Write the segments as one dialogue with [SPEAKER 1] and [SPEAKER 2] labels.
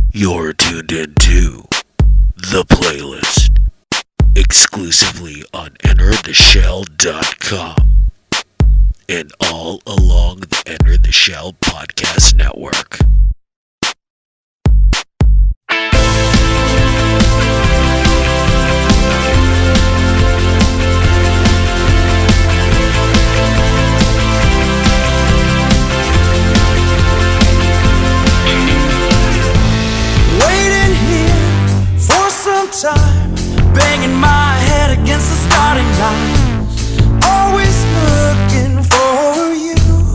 [SPEAKER 1] You're tuned into The Playlist, exclusively on EnterTheShell.com and all along the Enter the Shell podcast network.
[SPEAKER 2] Time, banging my head against the starting line, always looking for you.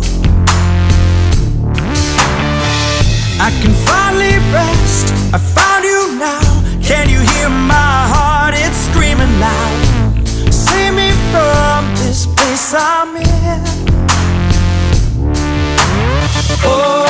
[SPEAKER 2] I can finally rest, I found you now. Can you hear my heart? It's screaming loud. Save me from this place I'm in. Oh,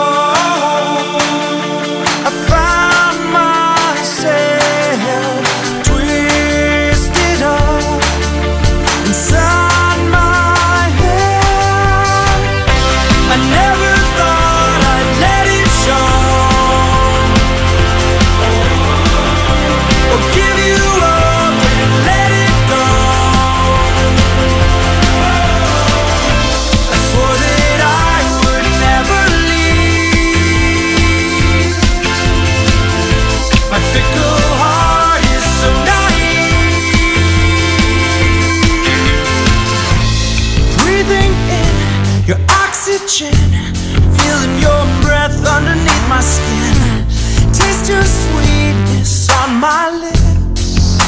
[SPEAKER 2] feeling your breath underneath my skin. Taste your sweetness on my lips.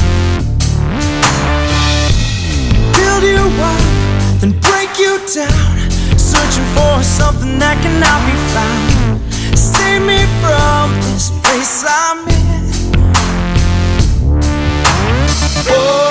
[SPEAKER 2] Build you up, then break you down. Searching for something that cannot be found. Save me from this place I'm in. Oh,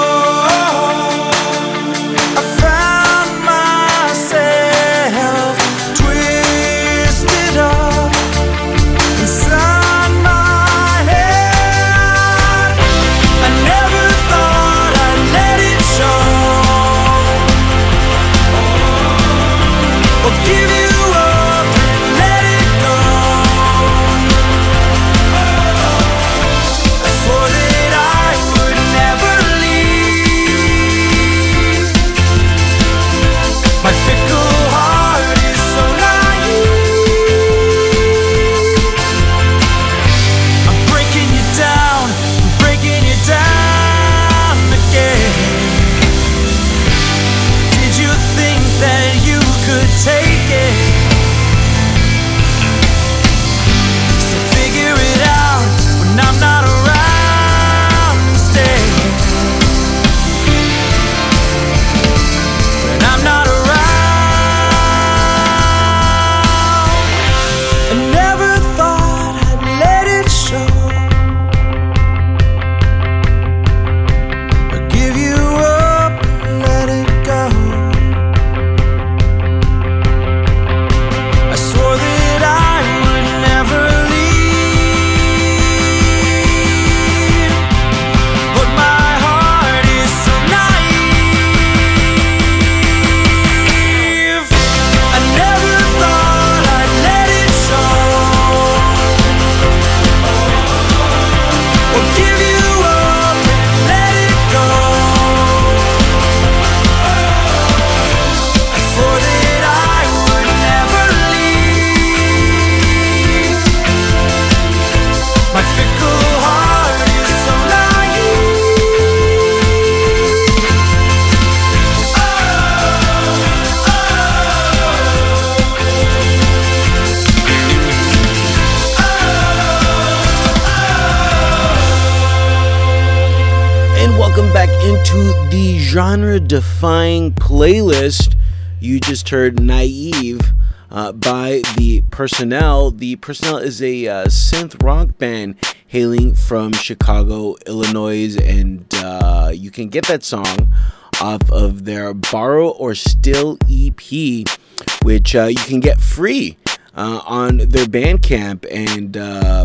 [SPEAKER 3] genre-defying playlist. You just heard Naive by The Personnel. The Personnel is a synth rock band hailing from Chicago, Illinois, and you can get that song off of their Borrow or Still EP, which you can get free on their Bandcamp, and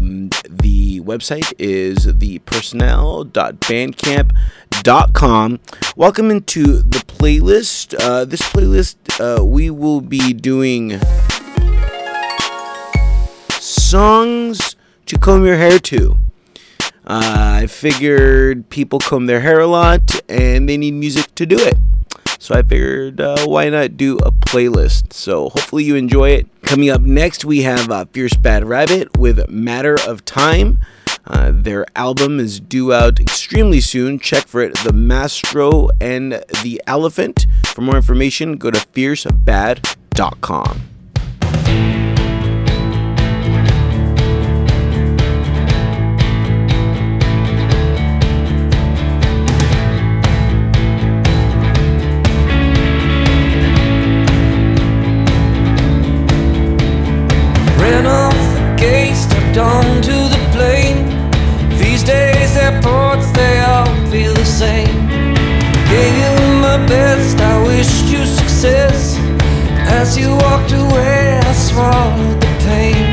[SPEAKER 3] the website is thepersonnel.bandcamp.com. Welcome into the playlist. This playlist, we will be doing songs to comb your hair to. I figured people comb their hair a lot and they need music to do it. So I figured, why not do a playlist? So hopefully you enjoy it. Coming up next, we have Fierce Bad Rabbit with Matter of Time. Their album is due out extremely soon. Check for it, The Mastro and the Elephant. For more information, go to fiercebad.com.
[SPEAKER 2] Ran off the gate, stepped onto the plane. These days airports, they all feel the same. Gave you my best, I wished you success. As you walked away, I swallowed the pain.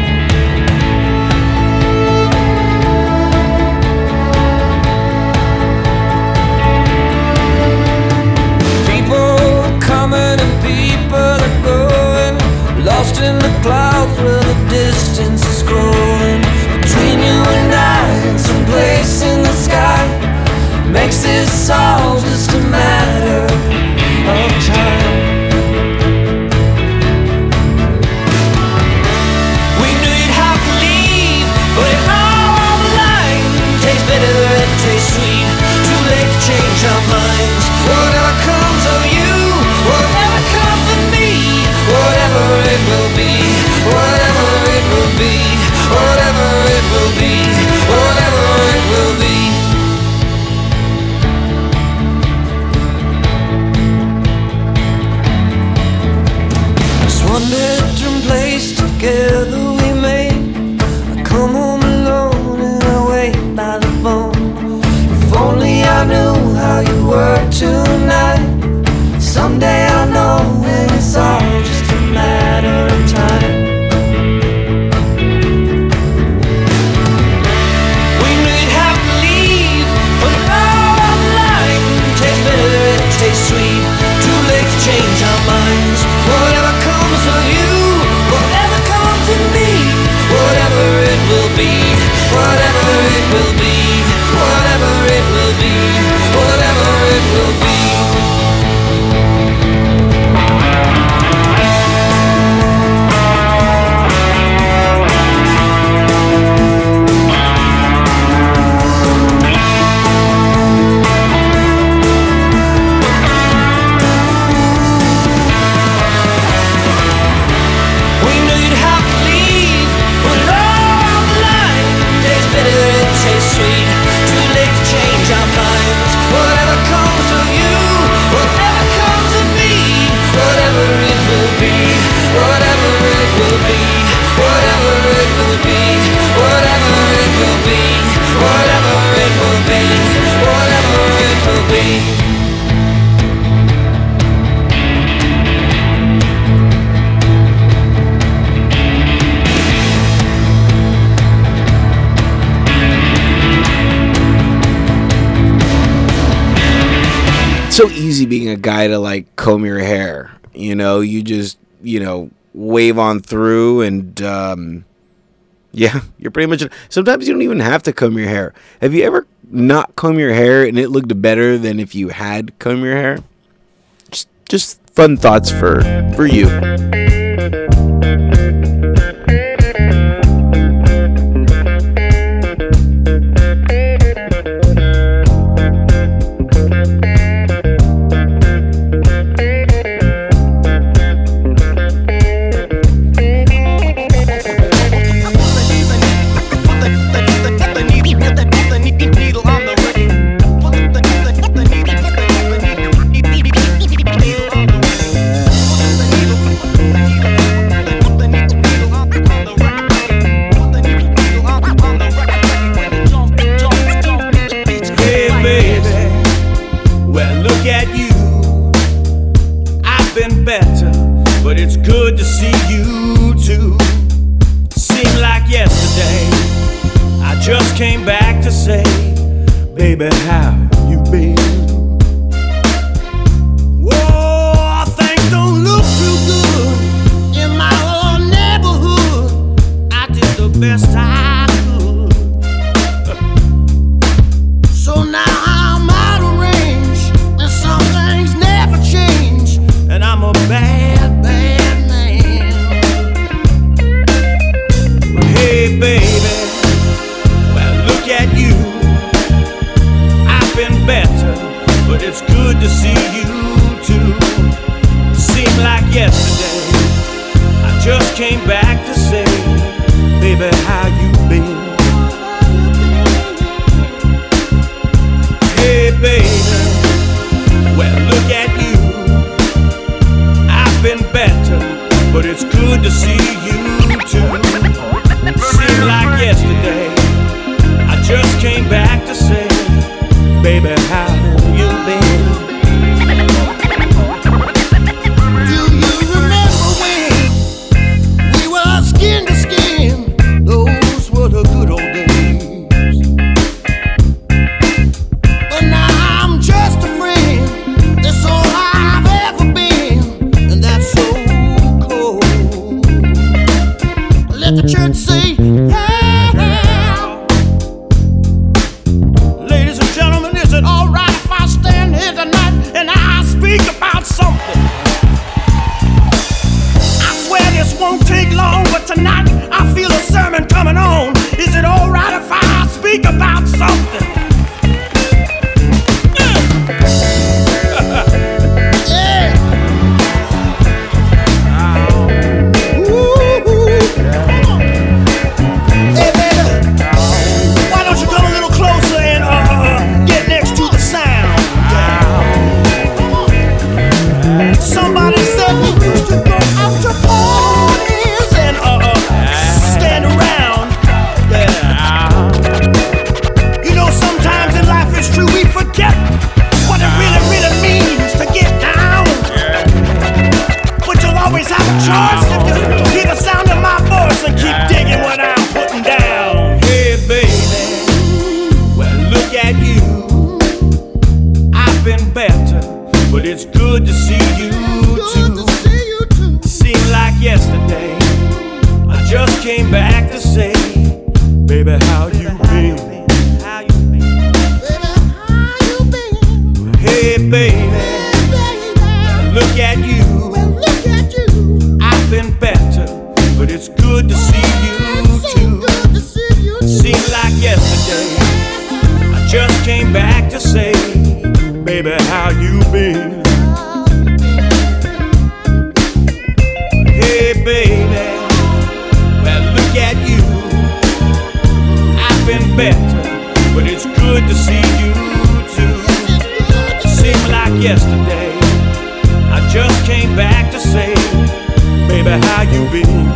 [SPEAKER 2] People are coming and people are going, lost in the clouds where the distance is growing. Between you and I, someplace in the sky, makes this all just a matter of time. We knew you'd have to leave, but it all on the line. Tastes bitter, it tastes sweet, too late to change our minds. Whatever comes of you, whatever comes of me, whatever it will be, whatever it will be, whatever it will be, whatever it will be. Just one bedroom place together we made. I come home alone and I wait by the phone. If only I knew how you were tonight. Someday I'll know, and it's all just a matter of time. We knew you'd have to leave, but it all on the line. Tastes bitter, it tastes sweet, too late to change our minds. Whatever comes of you, whatever comes of me, whatever it will be, whatever it will be, whatever it will be, whatever it will be.
[SPEAKER 3] So easy being a guy to like comb your hair, you know, you just, wave on through and yeah, you're pretty much, sometimes you don't even have to comb your hair. Have you ever not comb your hair and it looked better than if you had comb your hair? Just fun thoughts for you.
[SPEAKER 2] Came back to say, baby, how you been? Whoa, things don't look too good in my old neighborhood. I did the best I could. So now I'm out of range, and some things never change, and I'm a bad, bad man. But hey, baby, well, look at you. I've been better, but it's good to see you too. Seemed like yesterday I just came back to say, baby, how you been? Hey, baby, well, look at you. I've been better, but it's good to see you too. Seemed like yesterday I just came back to say, baby, how you been? Do you remember when we were skin to skin? Those were the good old days. But now I'm just a friend. That's all I've ever been, and that's so cold. Let the church say, yeah. Ladies and gentlemen, is it all right if I stand here tonight and I speak about something? I swear this won't take long, but tonight I feel a sermon coming on. Is it all right if I speak about something? Yeah. Ooh. Hey, baby, why don't you come a little closer and get next to the sound? Somebody said we used to go out to parties and stand around. Yeah. You know, sometimes in life it's true we forget what it really, really means to get down. But you'll always have a choice if you hear the sound of my voice and keep digging what I'm putting down. Hey, baby, well, look at you. I've been better, but it's good to see you too. Seemed like yesterday I just came back to say, baby, how you been? Hey, baby, look at you. I've been better, but it's good to see you too. Seemed like yesterday I just came back to say, baby, how you been? Hey, baby, well, look at you. I've been better, but it's good to see you too. Seemed like yesterday I just came back to say, baby, how you been?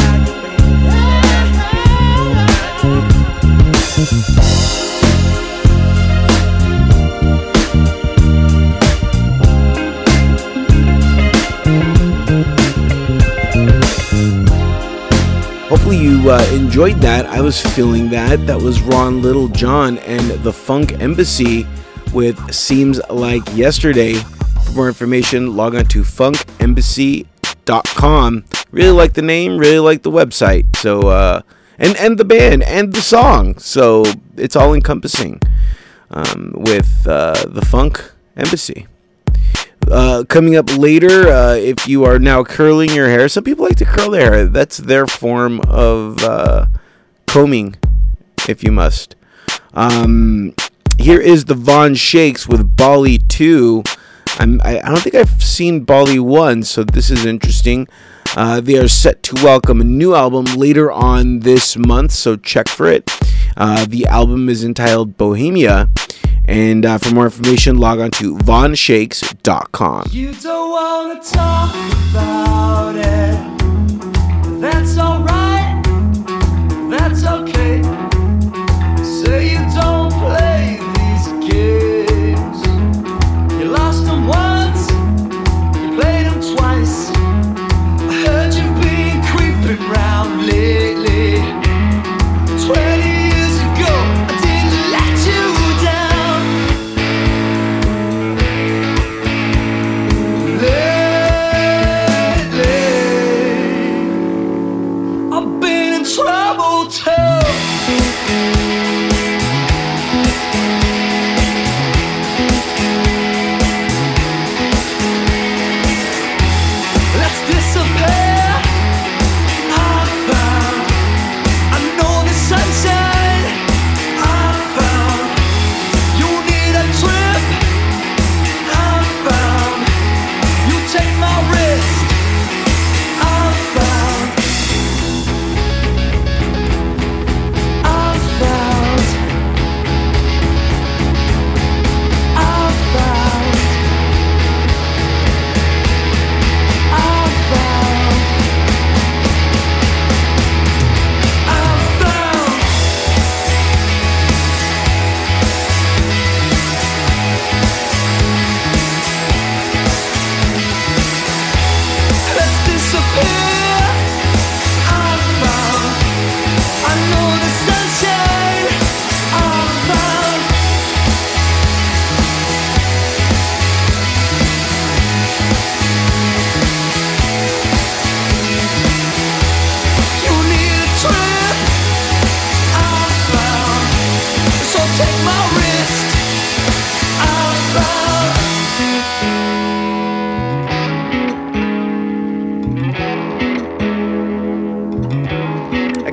[SPEAKER 3] Hopefully you enjoyed that. I was feeling that. That was Ron Littlejohn and the Funk Embassy with Seems Like Yesterday. For more information, log on to funkembassy.com. Really like the name, really like the website. So, and the band and the song. So it's all encompassing with the Funk Embassy. Coming up later, if you are now curling your hair, some people like to curl their hair. That's their form of combing, if you must. Here is the Von Shakes with Bali 2. I don't think I've seen Bali 1, so this is interesting. They are set to welcome a new album later on this month, so check for it. The album is entitled Bohemia. And for more information, log on to vonshakes.com.
[SPEAKER 2] You don't want to talk about it. That's alright. That's okay. Say you don't play these games. You lost them once, you played them twice. I heard you been creeping round lately. 20 years ago, I didn't let you down. Lately, I'm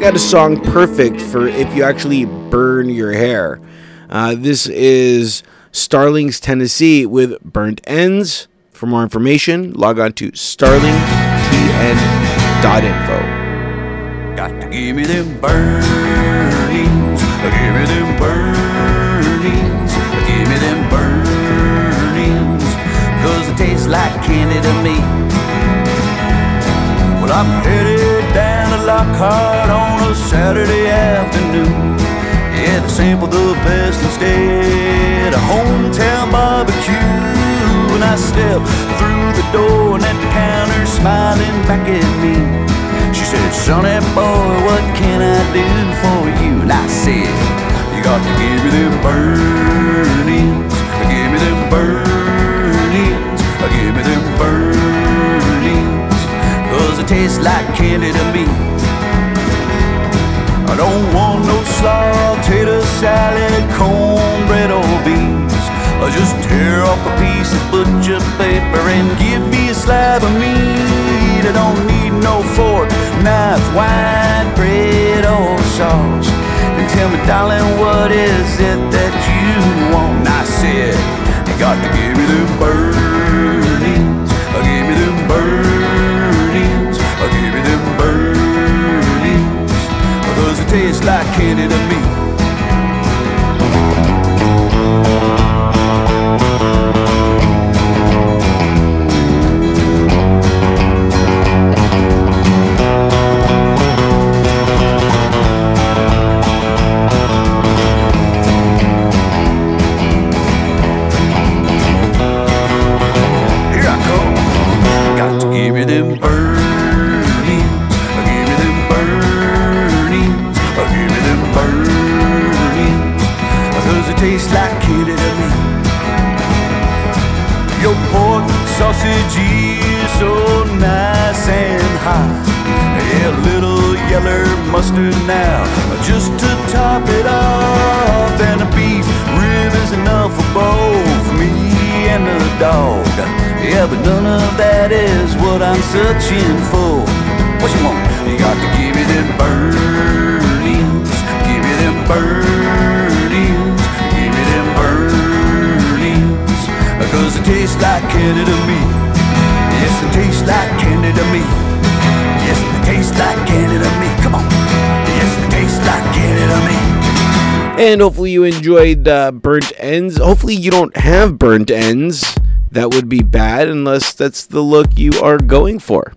[SPEAKER 3] got a song perfect for if you actually burn your hair. This is Starlings, Tennessee with Burnt Ends. For more information, log on to starlingtn.info.
[SPEAKER 4] Got to give me them burnings, give me them burnings, give me them burnings, 'cause it tastes like candy to me. Well, I'm headed down to Lockhart on a Saturday afternoon. Yeah, to sample the best instead, a hometown barbecue. And I step through the door and at the counter smiling back at me. She said, "Sonny boy, what can I do for you?" And I said, "You got to give me them burnings, give me them burnings, give me them burnings, 'cause it tastes like candy to me. I don't want no slaw, tater salad, cornbread or beans. I'll just tear off a piece of butcher paper and give me a slab of meat. I don't need no fork, knife, wine, bread or sauce. And tell me, darling, what is it that you want?" And I said, "You got to give me them burnings, give me them burnings, give me them burnings, 'cause it tastes like candy to me." Give me them burnings, give me them burnings, give me them burnings, 'cause it tastes like candy to me. Your pork sausage is so nice and hot. Yeah, a little yellow mustard now, just to top it off. And a beef rib is enough for both me and the dog. Yeah, but none of that is what I'm searching for. What you want? You got to give me them burnings, give me them burnings, give me them burnings, 'cause it tastes like candy to me. Yes, it tastes like candy to me. Yes, it tastes like candy to me. Come on. Yes, it tastes like candy to me.
[SPEAKER 3] And hopefully you enjoyed Burnt Ends. Hopefully you don't have burnt ends. That would be bad unless that's the look you are going for.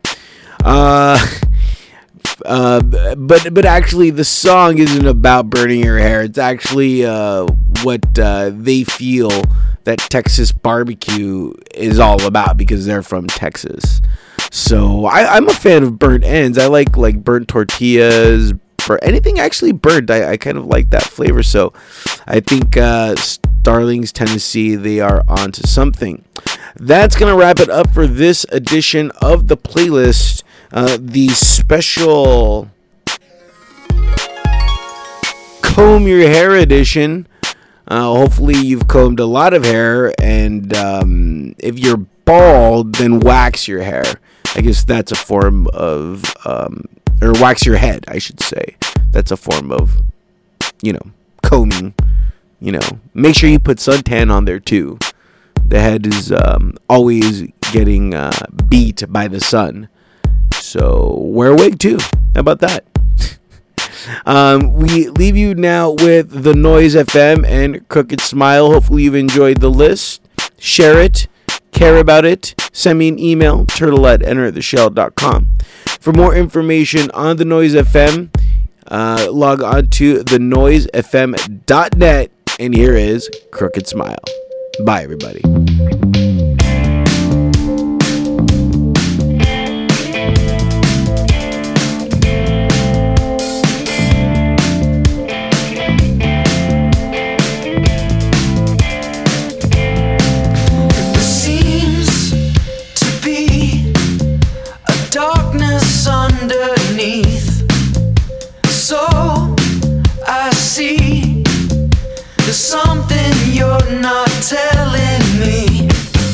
[SPEAKER 3] But actually the song isn't about burning your hair. It's actually what they feel that Texas barbecue is all about because they're from Texas. So I'm a fan of burnt ends. I like burnt tortillas, for anything actually burnt. I kind of like that flavor. So I think Starlings, Tennessee, they are onto something. That's going to wrap it up for this edition of the playlist. The special Comb Your Hair edition. Hopefully you've combed a lot of hair, and if you're bald, then wax your hair. I guess that's a form of, or wax your head, I should say. That's a form of, combing. Make sure you put suntan on there too. The head is always getting beat by the sun. So wear a wig too. How about that? We leave you now with The Noise FM and Crooked Smile. Hopefully you've enjoyed the list. Share it. Care about it. Send me an email, turtle@entertheshell.com. For more information on The Noise FM, log on to thenoisefm.net. And here is Crooked Smile. Bye, everybody.
[SPEAKER 2] Something you're not telling me.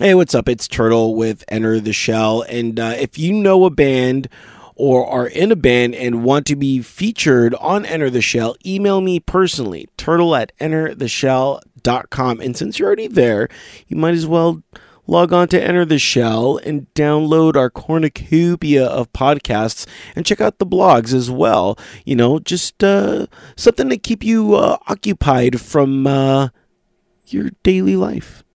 [SPEAKER 3] Hey, what's up? It's Turtle with Enter the Shell. And if you know a band or are in a band and want to be featured on Enter the Shell, email me personally, turtle@entertheshell.com. And since you're already there, you might as well log on to Enter the Shell and download our cornucopia of podcasts and check out the blogs as well. You know, just something to keep you occupied from your daily life.